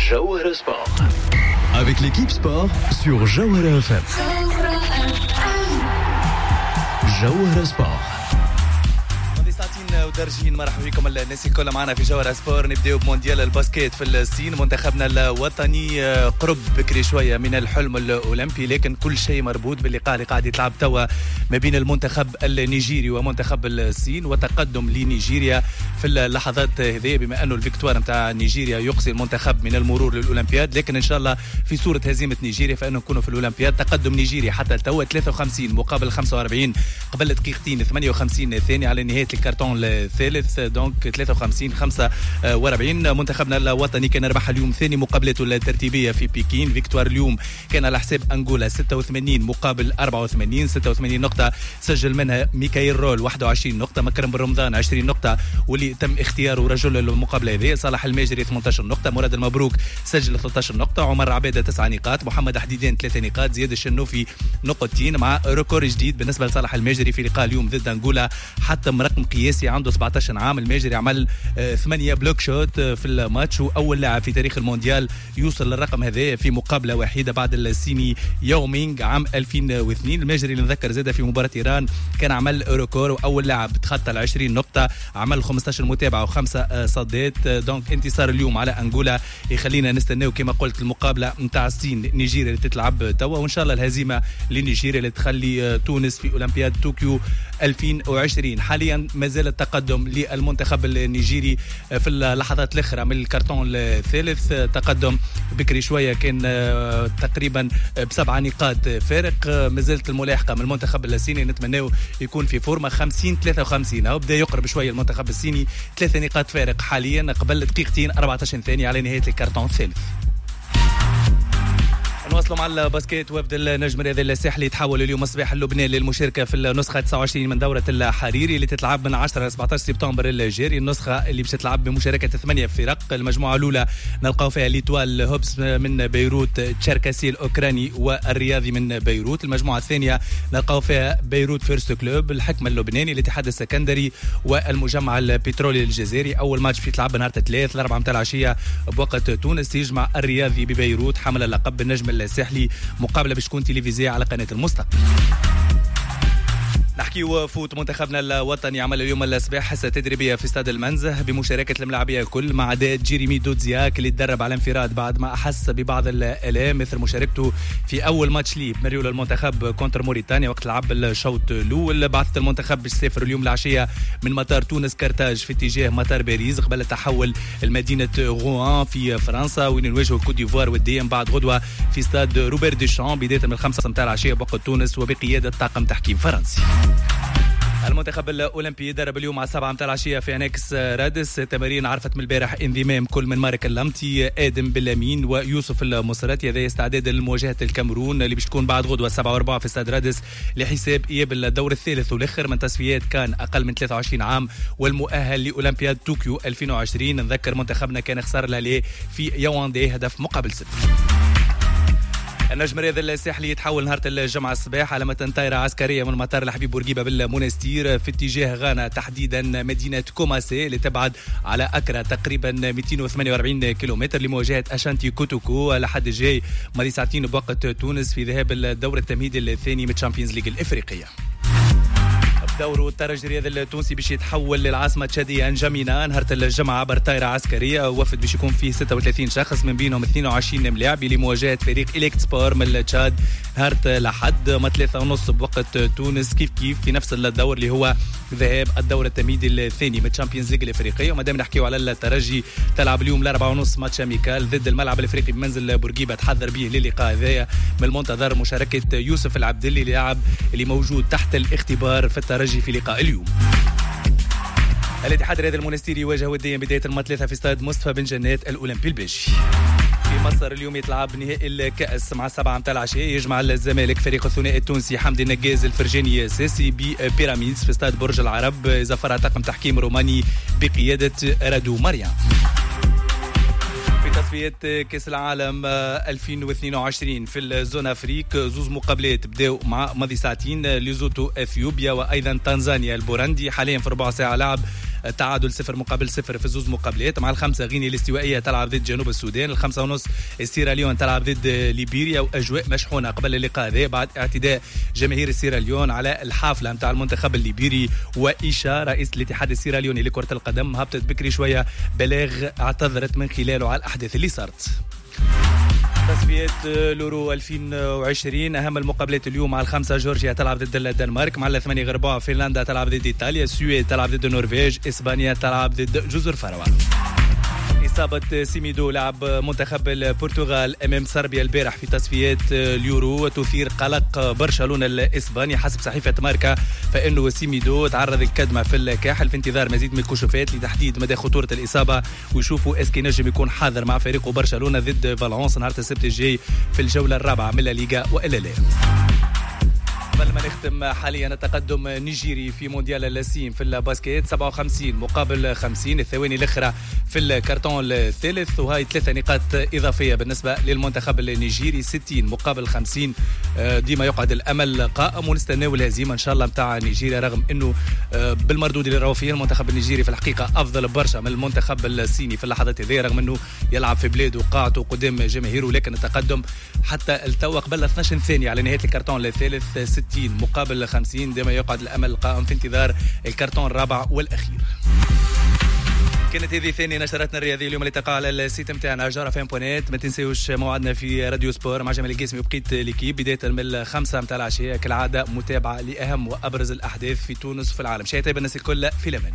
Jawhara Sport. Avec l'équipe sport sur Jawhara FM. Jawhara Sport. ودرجين مرحبا بكم الناس الكل معنا في جوهرة سبور. نبداو بمونديال الباسكيت في الصين. منتخبنا الوطني قرب بكري شويه من الحلم الاولمبي، لكن كل شيء مربوط باللقاء اللي قاعد يتلعب توا ما بين المنتخب النيجيري ومنتخب الصين، وتقدم لنيجيريا في اللحظات هذه بما انه الفيكتوار نتاع نيجيريا يقصي المنتخب من المرور للاولمبياد. لكن ان شاء الله في صوره هزيمه نيجيريا فانه نكونوا في الاولمبياد. تقدم نيجيريا حتى توا 53 مقابل 45 قبل دقيقتين 58 ثانيه على نهايه الكرتون الثالث، دونك 53 45. منتخبنا الوطني كان ربح اليوم ثاني مقابلته الترتيبيه في بكين. فيكتوار اليوم كان على حساب انغولا 86 مقابل 84. 86 نقطه سجل منها ميكايل رول 21 نقطه، مكرم بن رمضان 20 نقطه واللي تم اختياره رجل المقابله هذه. صالح الماجري 18 نقطه، مراد المبروك سجل 13 نقطه، عمر عباده 9 نقاط، محمد حديدين 3 نقاط، زياد الشنوفي نقطتين، مع ريكورد جديد بالنسبه لصالح الماجري في لقاء اليوم ضد انغولا. حتى رقم قياسي عنده 17 عام. الماجري عمل 8 بلوك شوت في الماتش، واول لاعب في تاريخ المونديال يوصل للرقم هذا في مقابله وحيده بعد الصيني يومينغ عام 2002. الماجري اللي نذكر زاده في مباراه ايران كان عمل ريكور، واول لاعب تخطى 20 نقطه، عمل 15 متابعه و5 صدات. دونك انتصار اليوم على انغولا يخلينا نستناو كما قلت المقابله نتاع الصين نيجيريا اللي تتلعب توا، وان شاء الله الهزيمه لنيجيريا اللي تخلي تونس في اولمبياد طوكيو 2020. حاليا ما زال التقدم للمنتخب النيجيري في اللحظات الاخرى من الكرتون الثالث. تقدم بكري شويه كان تقريبا ب7 نقاط فارق. ما زالت الملاحقه من المنتخب الصيني، نتمناه يكون في فورمه 50-53. او بدا يقرب شويه المنتخب الصيني، 3 نقاط فارق حاليا قبل دقيقتين 14 ثانيه على نهايه الكرتون الثالث. نواصلوا مع الباسكيت. وفد النجم الرياضي الساحلي يتحول اليوم الصباح للبنان للمشاركه في النسخه 29 من دوره الحريري اللي تتلعب من 10 ل 17 سبتمبر الجاري. النسخه اللي باش تلعب بمشاركه 8 فرق. المجموعه الاولى نلقاو فيها ليتوال هوبس من بيروت، تشيركاسي الاوكراني والرياضي من بيروت. المجموعه الثانيه نلقاو فيها بيروت فيرست كلوب، الحكمه اللبناني، الاتحاد السكندري والمجمع البترولي الجزائري. اول ماتش في تلعب نهار 3 ل4 متاع العشيه بوقت تونس. يجمع الرياضي ببيروت حمل اللقب بالنجم الساحلي، مقابله باش تكون تلفزيونيه على قناه المستقبل. نحكيو فوت. منتخبنا الوطني عمل اليوم الصباح حصه تدريبيه في استاد المنزه بمشاركه الملاعبيه الكل، ما عدا جيريمي دودزياك اللي تدرب على انفراد بعد ما احس ببعض الالام مثل مشاركته في اول ماتش ليه بمريول المنتخب كونتر موريتانيا وقت لعب الشوط الاول. بعثت المنتخب باش تسافر اليوم العشيه من مطار تونس كارتاج في اتجاه مطار باريس قبل التحول لمدينه غوان في فرنسا، وين نواجهوا كوت ديفوار وديا بعد غدوه في استاد روبير ديشان بدايه من 5 متاع العشيه بوقت تونس وبقياده طاقم تحكيم فرنسي. المنتخب الاولمبي درب اليوم على 7 متاع العشيه في انكس رادس. تمارين عرفت من البارح انضمام كل من مارك اللمتي، ادم بلامين ويوسف المصراتي. هذا استعداد لمواجهه الكاميرون اللي باش تكون بعد غدوه 7 في استاد رادس لحساب اياب الدور الثالث والاخر من تصفيات كان اقل من 23 عام والمؤهل لاولمبياد طوكيو 2020. نذكر منتخبنا كان خسر لاله في ياوندي هدف مقابل 0. النجم الرياضي الساحلي يتحول نهار الجمعة الصباح على متن طائرة عسكرية من مطار الحبيب بورقيبة بالمنستير في اتجاه غانا، تحديدا مدينة كوماسي اللي تبعد على أكرا تقريبا 248 كيلومتر لمواجهة أشانتي كوتوكو لحد الجاي ماضي ساعتين بوقت تونس في ذهاب الدور التمهيدي الثاني من تشامبيونز ليج الإفريقية. دورو الترجي الرياضي التونسي باش يتحول للعاصمه التشاديه نجامينا نهار الجمعه عبر طائره عسكريه. وفد باش يكون فيه 36 شخص من بينهم 22 ملاعبي لمواجهه فريق إليكت سبور من التشاد نهار لحد ما 3:30 بوقت تونس كيف في نفس الدور اللي هو ذهاب الدور التمهيدي الثاني من تشامبيونز ليج الافريقيه. وما دام نحكيو على الترجي تلعب اليوم 4:30 ماتش اميكال ضد الملعب الافريقي بمنزل بورقيبه، تحضر به للقاء هذايا. من المنتظر مشاركه يوسف العبدلي اللاعب اللي موجود تحت الاختبار في الترجي في لقاء اليوم. الاتحاد الرياضي المونستيري يواجه وديا بداية المثلاثة في استاد مصطفى بن جنات الأولمبي البيجي. في مصر اليوم يتلعب نهائي الكأس مع 7 متاع العشية، يجمع الزمالك فريق الثنائي التونسي حمدي النجاز الفرجاني ساسي ببيراميدز في استاد برج العرب إذا فرع طاقم تحكيم روماني بقيادة رادو مريم. تصفيات كأس العالم 2022 في الزون أفريك زوز مقابلات بداوا مع ماضي ساعتين ليزوتو اثيوبيا وايضا تنزانيا البورندي. حاليا في 4 ساعة لعب تعادل 0-0 في زوز مقابلات. مع الخمسة غينيا الاستوائية تلعب ضد جنوب السودان. 5:30 سيراليون تلعب ضد ليبيريا، وأجواء مشحونة قبل اللقاء هذا بعد اعتداء جماهير سيراليون على الحافلة متاع المنتخب الليبيري. وإيشا رئيس الاتحاد السيراليوني لكرة القدم هبطت بكري شوية بلاغ اعتذرت من خلاله على الأحداث اللي صارت. تصفيات اليورو 2020 أهم المقابلات اليوم. مع الخمسة جورجيا تلعب ضد الدنمارك. مع 8 غرباء فنلندا تلعب ضد إيطاليا. السويد تلعب ضد النرويج. إسبانيا تلعب ضد جزر فروه. إصابة سيميدو لاعب منتخب البرتغال أمام صربيا البارح في تصفيات اليورو وتثير قلق برشلونة الإسباني. حسب صحيفة ماركا فإنه سيميدو تعرض للكدمة في الكاحل في انتظار مزيد من الكشوفات لتحديد مدى خطورة الإصابة ويشوفوا اسكي نجم يكون حاضر مع فريقه برشلونة ضد فالنسيا نهار السبت الجاي في الجولة الرابعة من الليغا وإلا لا. قبل ما نختم حاليا التقدم نيجيري في مونديال اللاسين في الباسكيت 57-50 الثواني الاخرى في الكرتون الثالث، وهي 3 نقاط اضافيه بالنسبه للمنتخب النيجيري 60-50. ديما يقعد الامل قائم ونستناو الهزيمه ان شاء الله نتاع نيجيريا، رغم انه بالمردود اللي راهو فيه المنتخب النيجيري في الحقيقه افضل برشا من المنتخب الصيني في اللحظات هذه، رغم انه يلعب في بلاده وقاعته قدام جماهيره، لكن التقدم حتى التو قبل 12 ثانيه على نهايه الكرتون الثالث 60-50. دائما يقعد الامل القائم في انتظار الكرتون الرابع والاخير. كانت هذه ثاني نشراتنا الرياضيه اليوم اللي تقع على السيت نتاعنا جارة.net. ما تنسيوش موعدنا في راديو سبور مع جمال القاسمي وبقيت ليكيب بدايه من 5 متاع العشيه كالعاده، متابعه لاهم وابرز الاحداث في تونس وفي العالم. شيء طيب الناس الكل في الامان.